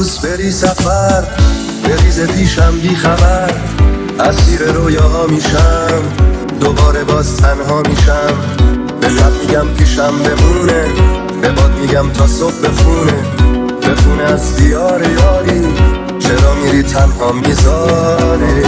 دوست بری سفر، بریز پیشم بی خبر، اسیر رویاها میشم، دوباره باز تنها میشم. به لب میگم پیشم بمونه، به باد میگم تا صبح بخونه از دیار یاری، چرا میری تنها میذاری؟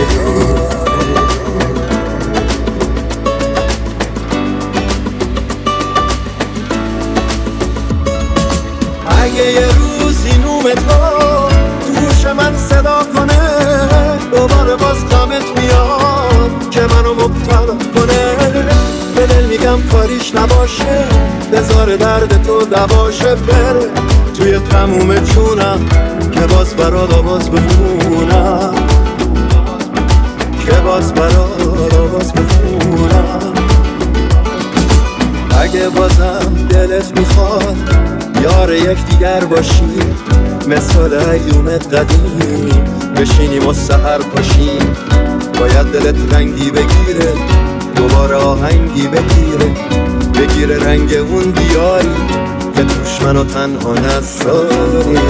اگه یه روزی نومت ها توش من صدا کنه، دوباره باز غمت میاد که منو مبتلا کنه. به دل میگم کاریش نباشه، بذار درد تو دواشه، بره توی تموم چونم که باز برات آواز بخونم، که باز برات آواز بخونم. اگه بازم دلت میخواد یار یک دیگر باشی، مثل ایومت قدیم بشینیم و سحر پاشیم. باید دلت رنگی بگیره، دوباره آهنگی بگیره رنگ اون دیاری که توش منو تنها نذاری.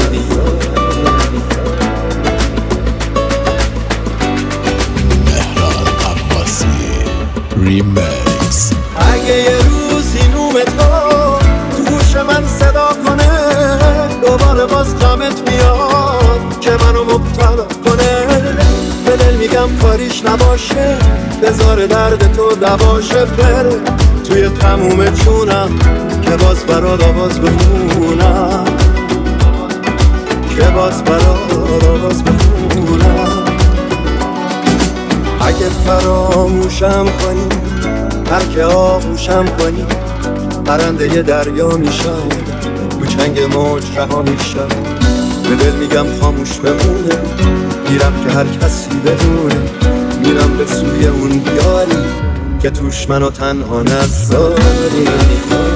مهران عباسی ریمیکس. اگه یه روزی نومت ها توش من صدا کنه، دوباره باز غمت میاد که منو مبتلا کنه. به دل میگم کاریش نباشه، بذار درد تو دواشه، بره توی تموم چونم که باز برات آواز بخونم، که باز برات آواز بخونم. اگه فراموشم کنی، هر که آغوشم کنی، پرنده ی دریا میشم، تو چنگ موج رها میشم. به دل میگم خاموش بمونه، میرم که هر کسی بدونه، میرم به سوی اون دیاری که توش منو تنها نذاری.